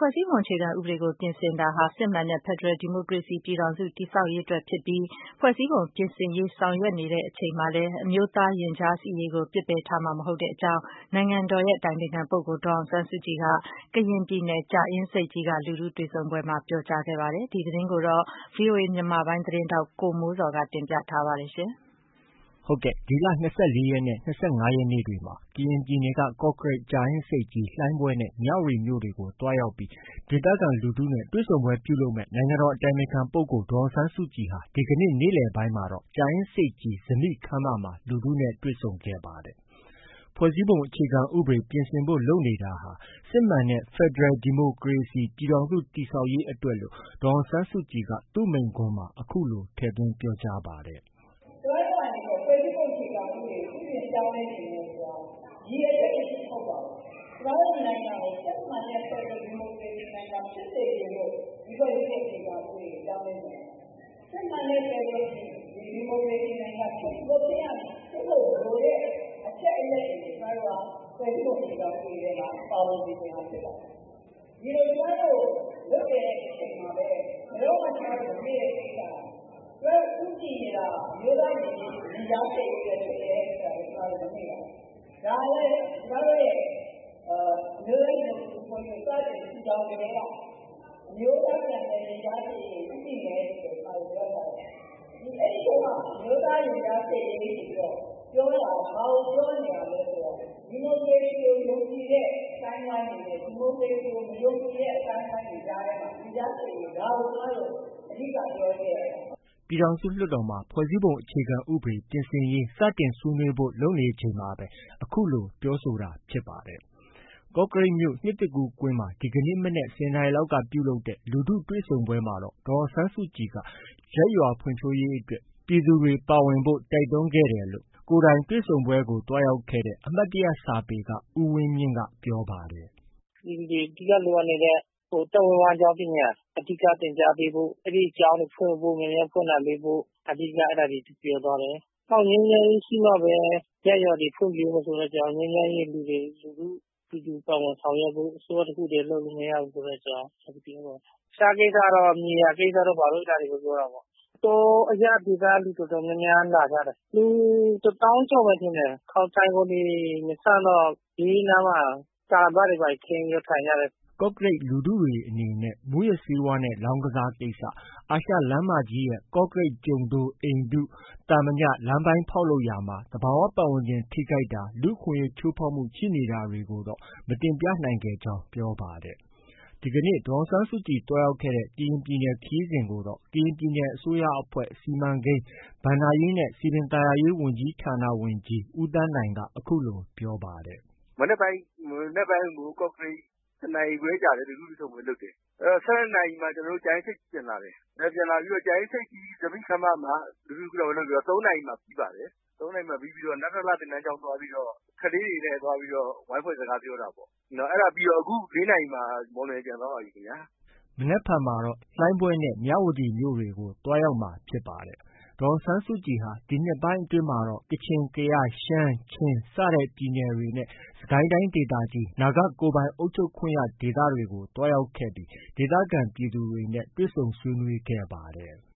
ဖွဲ့စည်းပုံအခြေခံဥပဒေကိုပြင်ဆင်တာဟာစစ်မှန်တဲ့ဖက်ဒရယ်ဒီမိုကရေစီပြည်ထောင်စုတည်ဆောက်ရေးအတွက်ဖြစ်ပြီးဖွဲ့စည်းပုံပြင်ဆင်ရေးဆောင်ရွက်နေတဲ့အချိန်မှာလည်းအမျိုးသားရင်ကြားစေ့ရေးကိုပစ်ပယ်ထားမှာမဟုတ်ကြောင်းနိုင်ငံတော်ရဲ့အတိုင်ပင်ခံပုဂ္ဂိုလ်ဒေါ်အောင်ဆန်းစုကြည်ကကရင်ပြည်နယ်ကြာအင်းဆိပ်ကြီးကလူထုတွေ့ဆုံပွဲမှာပြောကြားခဲ့ပါတယ်။ဒီသတင်းကိုတော့ VOA မြန်မာပိုင်းသတင်းထောက်ကိုမိုးဇော်ကတင်ပြထားပါတယ်ရှင်။ဒီလ 24 ရက်နဲ့ 25 ရက်နေ့တွေမှာ ကရင်ပြည်နယ်က ကော့ကရိတ်၊ ကြာအင်းဆိပ်ကြီး၊ လှိုင်းဘွဲနဲ့ မြဝတီမြို့တွေကို သွားရောက်ပြီး ဒေသခံလူထုနဲ့တွေ့ဆုံပွဲပြုလုပ်မယ့် နိုင်ငံတော်အတိုင်ပင်ခံပုဂ္ဂိုလ်ဒေါ်အောင်ဆန်းစုကြည်ဟာ ဒီကနေ့ နေ့လည်ပိုင်းမှာတော့ ကြာအင်းဆိပ်ကြီး ဇမိခန်းမမှာ လူထုနဲ့တွေ့ဆုံခဲ့ပါတယ်။ ဖွဲ့စည်းပုံအခြေခံဥပဒေပြင်ဆင်ဖို့လုပ်နေတာဟာ စစ်မှန်တဲ့ဖက်ဒရယ်ဒီမိုကရေစီပြည်ထောင်စုတည်ဆောက်ရေးအတွက်လို့ ဒေါ်အောင်ဆန်းစုကြည်က သူ့မိန့်ခွန်းမှာ အခုလို ထည့်သွင်းပြောကြားပါတယ်။ "ကျမတို့ကနေဖွဲ့စည်းပုံအခြေခံဥပဒေကိုပြုပြင်ပြောင်းလဲနေတယ်ဆိုတာရည်ရွယ်ချက်ရှိရှိမဟုတ်ပါဘူး။ကျမတို့နိုင်ငံကိုစစ်မှန်တဲ့ဖက်ဒရယ်ဒီမိုကရေစီနိုင်ငံဖြစ်စေချင်လို့ဒီဖွဲ့စည်းပုံအခြေခံဥပဒေကိုပြောင်းလဲနေတာ။စစ်မှန်တဲ့ဖက်ဒရယ်ဒီမိုကရေစီနိုင်ငံဖြစ်ဖို့လိုတဲ့အချက်အလက်တွေကျမတို့ကဖွဲ့စည်းပုံအခြေခံဥပဒေထဲမှာပါဝင်စေချင်တာဖြစ်ပါတယ်။ဒီလိုကျမတို့လုပ်နေတဲ့အချိန်မှာပဲဘယ်တော့မှကျမတို့မမေ့တဲ့ကိစ္စကျမတို့ဦးတည်နေတာမျိုးသားညီကြားစေ့ရေးပဲဖြစ်တယ်ဆိုတာကိုကျမတို့မမေ့ပါဘူး။ဒါလည်းကျမတို့ရဲ့မျိုးသားညီဖွဲ့ရေးစတင်ထူထောင်ကတည်းကအမျိုးသားပြန်လည်ညီကြားစေ့ရေးဦးတည်တယ်လို့ကျမတို့ပြောထားတယ်။အဲဒီတော့အမျိုးသားညီကြားစေ့ရေးဆိုပြီးတော့ပြောတာဘာကိုပြောနေတာလဲဆိုတော့ဒီမိုကရေစီကိုယုံကြည်တဲ့အတိုင်းအဝိုင်းတွေနဲ့ဒီမိုကရေစီကိုမယုံကြည်တဲ့အတိုင်းအဝိုင်းတွေကြားထဲမှာညီကြားစေ့ရေးဒါကိုကျမတို့အဓိကပြောခဲ့ရတယ်။ပြည်ထောင်စုလွှတ်တော်မှာဖွဲ့စည်းပုံအခြေခံဥပဒေပြင်ဆင်ရေးစတင်ဆွေးနွေးဖို့လုပ်နေချိန်မှာပဲအခုလိုပြောဆိုတာဖြစ်ပါတယ်။ ကော့ကရိတ်မြို့ နှစ်သစ်ကူးကွင်းမှာ ဒီကနေ့မနက် 10 နာရီလောက်ကပြုလုပ်တဲ့ လူထုတွေ့ဆုံပွဲမှာတော့ ဒေါ်အောင်ဆန်းစုကြည်က ရပ်ရွာဖွံ့ဖြိုးရေးအတွက် ပြည်သူတွေပါဝင်ဖို့ တိုက်တွန်းခဲ့တယ်လို့ ကိုယ်တိုင်တွေ့ဆုံပွဲကိုသွားရောက်ခဲ့တဲ့ အမှတ်တရစာပေက ဦးဝင်းမြင့်က ပြောပါတယ်။ "ပြည်သူတွေအဓိကလိုအပ်နေတဲ့သက်ဝင်ဝမ်းကြောင်းပညာအဓိကသင်ကြားပေးဖို့အဲဒီကျောင်းတွေမြန်မြန်ဖွင့်နိုင်ပေးဖို့အဓိကအဲဒါတွေပြောသွားတယ်။နောက်ငြိမ်းချမ်းရေးရှိမှပဲရပ်ရွာတွေဖွံ့ဖြိုးမယ်ဆိုတဲ့အကြောင်းငြိမ်းချမ်းရေးလူထုပြည်သူပါဝင်ဆောင်ရွက်ဖို့အစိုးရတစ်ခုတည်းလုပ်လို့မရဘူးဆိုတဲ့အကြောင်းပြောသွားတယ်။တခြားကိစ္စတော့မြေယာကိစ္စတို့ဘာတို့အဲဒါတွေကိုပြောတာပေါ့။တောအရပ်ဒေသလူတော်တော်များများလာကြတယ်။လူ 1000 ကျော်မယ်ထင်တယ်။ထိုင်ခုံတွေမဆန့်တော့ဘေးနားမှာတာပေါ်လိပ်တွေခင်းပြီးထိုင်ကြတယ်။ " ကော့ကရိတ်လူထုတွေအနေနဲ့ မူးယစ်ဆေးဝါးနဲ့ လောင်းကစားကိစ္စ၊ အာရှလမ်းမကြီးရဲ့ ကော့ကရိတ်-ကျုံဒိုး-အိန္ဒု-သံမညလမ်းပိုင်းဖောက်လုပ်ရာမှာ သဘာဝပတ်ဝန်းကျင်ထိခိုက်တာ၊ လူ့အခွင့်အရေးချိုးဖောက်မှုရှိနေတာတွေကိုတော့ မတင်ပြနိုင်ခဲ့ကြောင်းပြောပါတယ်။ ဒီကနေ့ ဒေါ်အောင်ဆန်းစုကြည်သွားရောက်ခဲ့တဲ့ ကရင်ပြည်နယ်ခရီးစဉ်ကိုတော့ ကရင်ပြည်နယ်အစိုးရအဖွဲ့ စီမံကိန်း၊ ဘဏ္ဍာရေးနဲ့ စည်ပင်သာယာရေးဝန်ကြီးဌာနဝန်ကြီး ဦးသန်းနိုင်က အခုလို ပြောပါတယ်။ "မနက်ပိုင်းကိုကော့ကရိတ် 1 နာရီခွဲကြာတဲ့လူထုတွေ့ဆုံပွဲလုပ်တယ်။၁၂ နာရီမှာကြာအင်းဆိပ်ကြီးပြန်လာတယ်။ပြန်လာပြီးတော့ကြာအင်းဆိပ်ကြီးဇမိခန်းမမှာလူထုတွေ့ဆုံပွဲလုပ်ပြီးတော့ 3 နာရီမှာပြီးပါတယ်။3 နာရီမှာပြီးပြီးတော့နတ္တလသင်တန်းကျောင်းသွားပြီးတော့ကလေးတွေနဲ့သွားပြီးတော့ဝိုင်းဖွဲ့စကားပြောတာပေါ့။အဲဒါပြီးတော့အခု 4 နာရီမှာမော်လမြိုင်ပြန်သွားပါပြီခင်ဗျာ။ " မနက်ဖြန်မှာတော့ လှိုင်းဘွဲနဲ့ မြဝတီမြို့တွေကို သွားရောက်မှာဖြစ်ပါတယ်။ ဒေါ်အောင်ဆန်းစုကြည်ဟာ ဒီနှစ်ပိုင်းအတွင်းမှာတော့ ကချင်၊ကယား၊ ရှမ်း၊ချင်း စတဲ့ပြည်နယ်တွေနဲ့ စစ်ကိုင်းတိုင်းဒေသကြီး နာဂကိုယ်ပိုင်အုပ်ချုပ်ခွင့်ရဒေသတွေကို သွားရောက်ခဲ့ပြီး ဒေသခံပြည်သူတွေနဲ့ တွေ့ဆုံဆွေးနွေးခဲ့ပါတယ်။